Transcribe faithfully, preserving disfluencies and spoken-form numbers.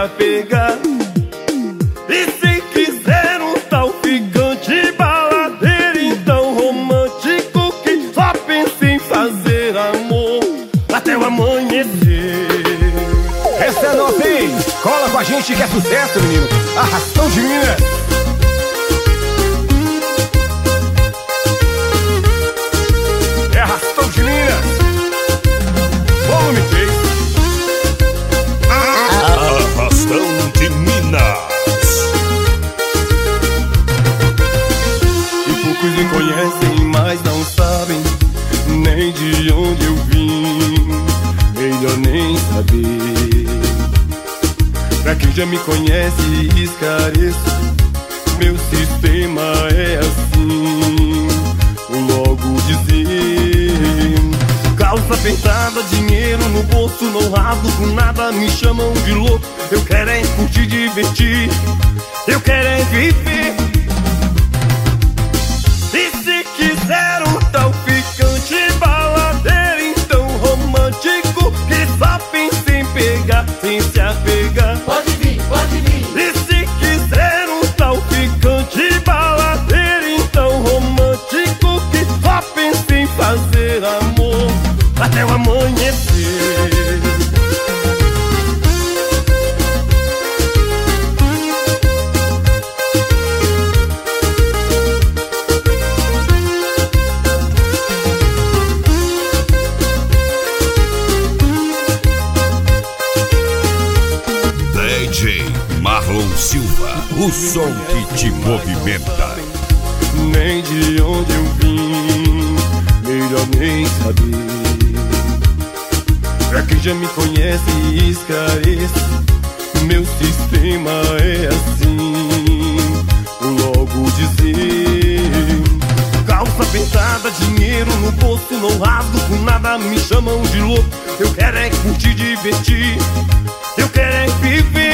apegar. E se quiser um tal ficante baladeiro, então romântico, que só pensa em fazer amor até o amanhecer. Essa é nova, hein? Cola com a gente que é sucesso, menino. Arrastão de Minas. É Arrastão de Minas. Volume três. Arrastão de Minas. E poucos me conhecem, mas não sabem nem de onde eu vim. Melhor nem saber. Pra quem já me conhece, esclareço, meu sistema é assim, vou logo dizer. Calça apertada, dinheiro no bolso, não rasgo com nada, me chamam de louco. Eu quero é curtir, divertir, eu quero é viver. E se quiser um tal ficante baladeiro, então romântico, que só pensa em pegar sem se apegar. Pode vir, pode vir. E se quiser um tal ficante baladeiro, então romântico, que só pensa em fazer amor até o amanhecer. D J Marlon Silva, o som que te movimenta. Nem de onde eu vim, melhor nem saber. Pra quem já me conhece, esclareço, meu sistema é assim, vou logo dizer. Calça apertada, dinheiro no bolso, não rasgo com nada, me chamam de louco. Eu quero é curtir, divertir, eu quero é viver.